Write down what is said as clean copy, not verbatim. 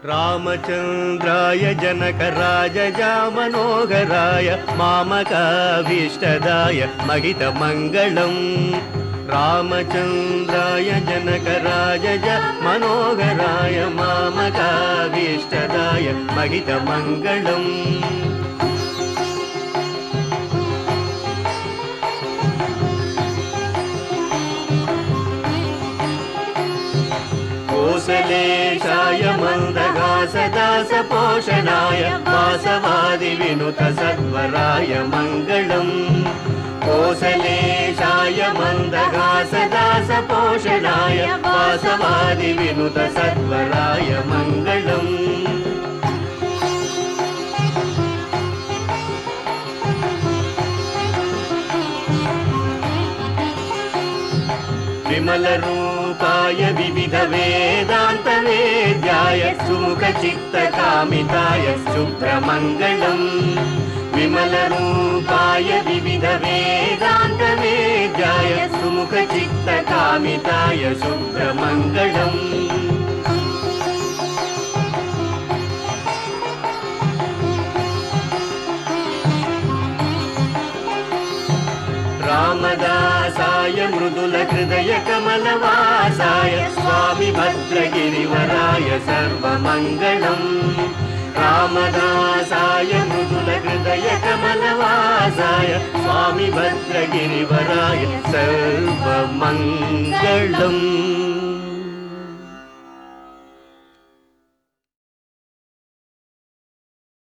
रामचन्द्राय जनकराजजामनोहराय मामकाभीष्टदाय महितमङ्गलम् रामचन्द्राय जनकराजजामनोहराय मामकाभीष्टदाय महितमङ्गलम् कोसलेशाय मन्दगासदासपोषणाय वासवादिविनुतसत्वराय मङ्गलम् कोसलेशाय मन्दगासदासपोषणाय वासवादिविनुतसत्वराय मङ्गलम् विमलरूपाय विविधवेदान्तवेद्याय सुमुखचित्तकामिताय शुभ्रमङ्गलम् विमलरूपाय विविधवेदान्तवेद्याय सुमुखचित्तकामिताय शुभ्रमङ्गलम् रामदासाय मृदुलहृदयकमलवासाय स्वामी भद्रगिरिवराय सर्वमङ्गलम् रामदासाय मृदुलहृदयकमलवासाय स्वामी भद्रगिरिवराय सर्वमङ्गलम्।